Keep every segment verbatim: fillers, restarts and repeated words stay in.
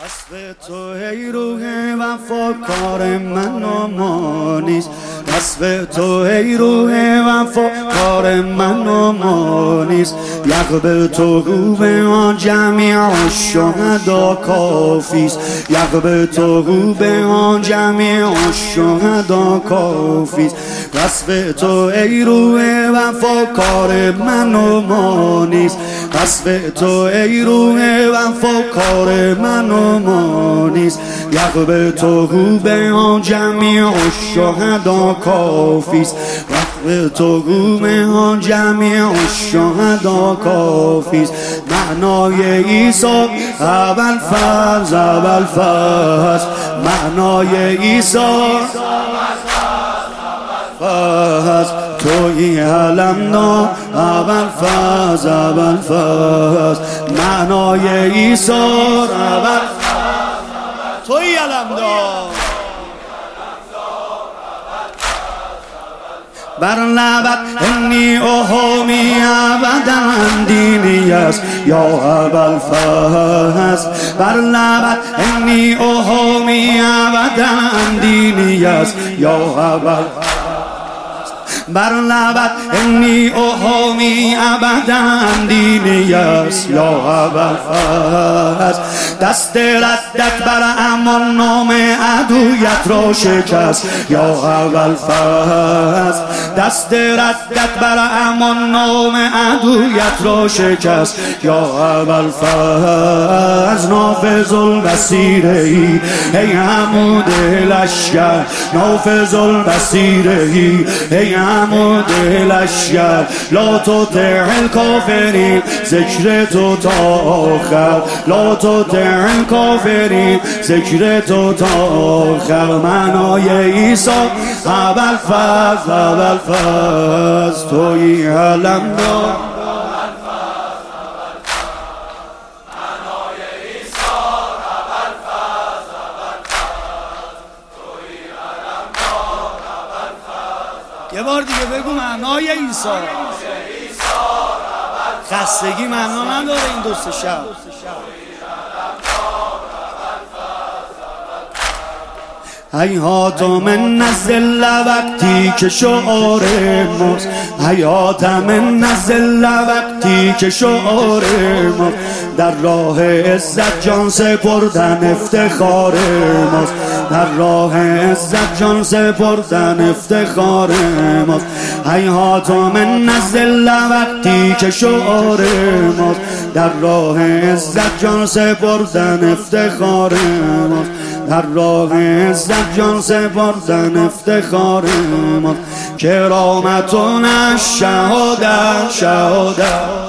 وصف تو ای روح وفا کار من و ما نیست. وصف تو ای روح وفا کار من و ما نیست. یقب تو روح آن جمیع الشهدا کافیست. یقب تو روح آن جمیع الشهدا کافیست. وصف تو ای روح وفا کار من و ما نیست. وصف تو ای روح وفا کار من و ما نیست. یقب تو روح آن جمیع الشهدا کافیست. وصف تو روح آن جمیع الشهدا کافیست. معنای عیسی اول فرض اول فرض. معنای عیسی فرض. توی علمدار اول فرض اول فرض. معنای عیسی اول توی علمدار بر لبت انی احامی ابدا دینی است یا اول فرض. بر لبت انی احامی ابدا دینی است یا اول. بر لبت انی احامی ابدا دینی است یا اول فرض. دست ردت بر امان نام عدویت را شکست یا اول فرض. دست ردت بر امان نام عدویت را شکست یا اول فرض. نافذ البصیره ای ای عمود لشکر. نافذ البصیره ای ای عمود لشکر. لا تطع الکافرین ذکر تو تا آخر. لا تطع الکافرین ذکر تو تا آخر. معنای عیسی اول فرض اول فرض. توی علمدار یه بار دیگه بگو معنای عیسی. خستگی معنا نداره این دو سه شب. حیات من نزل وقتی که شعار ماست. حیات من نزل وقتی که شعار ماست. در راه عزت جان سپردن افتخار ماست. در راه عزت جان سپردن افتخار ماست. حیات من نزل وقتی که شعار ماست. در راه عزت جان سپردن افتخار ماست. در راه عزت جان سپردن افتخار ماست. کرامتون شهادت شهادت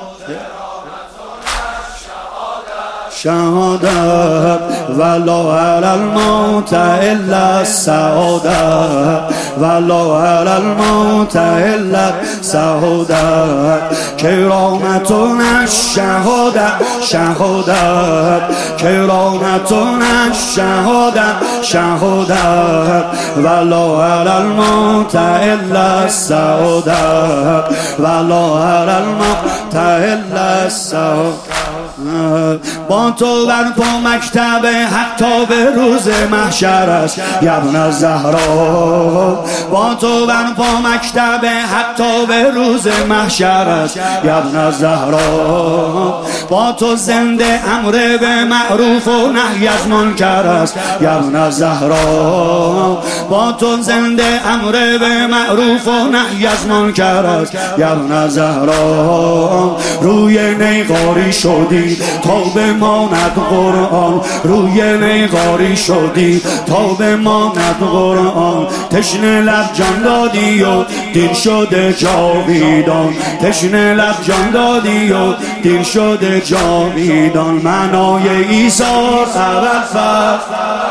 شهادت. ولا علی الموت الا السعادت. ولا علی الموت الا السعادت. کرامتون شهادت شهادت. کرامتون شهادت شهادت. ولا علی الموت الا السعادت. ولا علی الموت الا السعادت. با تو بر پا مکتب حق تا به روز محشر است ابن زهرا. با تو بر پا مکتب حق تا به روز محشر است ابن زهرا. با تو زنده امر به معروف و نهی از منکر است ابن زهرا. با تو زنده امر به معروف و نهی از منکر است ابن زهرا. روی نیقاری شدی تا بماند قرآن. روی نیقاری شدی تا بماند قرآن. تشنه لب جان دادی و دین شده جاویدان. تشنه لب جان دادی و دین شده جاویدان. معنای عیسی اول فرض.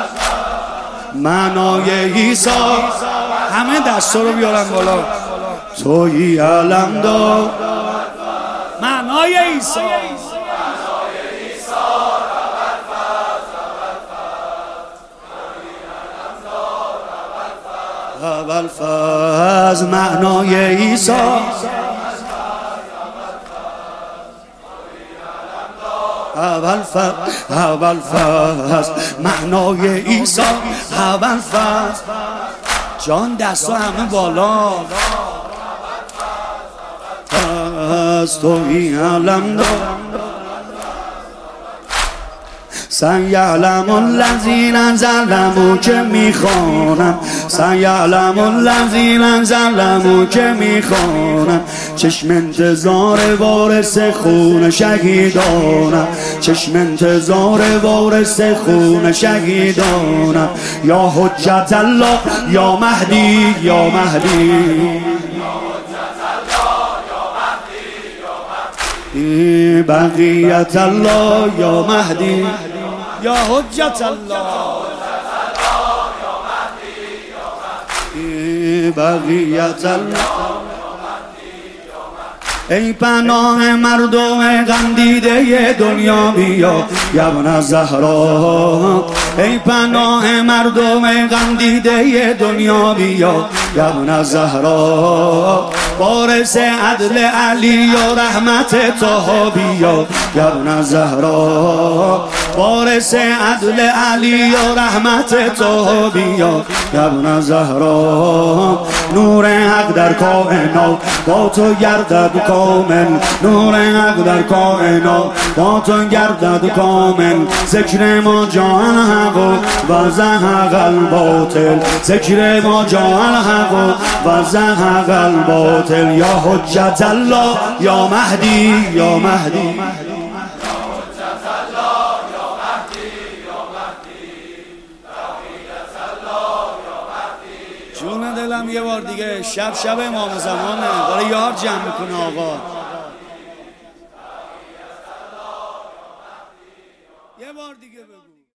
معنای عیسی همه دستا رو بیارن بالا. توی علمدار معنای عیسی. اول فرض. معنای عیسی اول فصل اول فصل معنای عیسی اول فصل جان دستا همه بالا از تو این علم دار سیعلم الذین ظلموا که میخوانم سیعلم الذین ظلموا که میخوانم چشم انتظار وارث خون شهیدانم چشم انتظار وارث خون شهیدانم یا حجت الله یا مهدی یا مهدی بقیت الله یا مهدی یا حجت الله بقیت الله ای پناه مردم غم دیده دنیا بیا ابن زهرا ای پناه مردم غم دیده دنیا بیا ابن زهرا وارث عدل علی و رحمت طه بیا ابن زهرا وارث عدل علی و رحمت طه بیا ابن زهرا نور حق در کائنات با تو گردد کامل نور حق در کائنات با تو گردد کامل ذکر ما جان حق و زهق الباطل ذکر ما جان حق و زهق الباطل یا حجت الله یا مهدی یا مهدی جون دلم یه بار دیگه شب شب امام زمانه داره یار جمع میکنه آقا یه بار دیگه بگو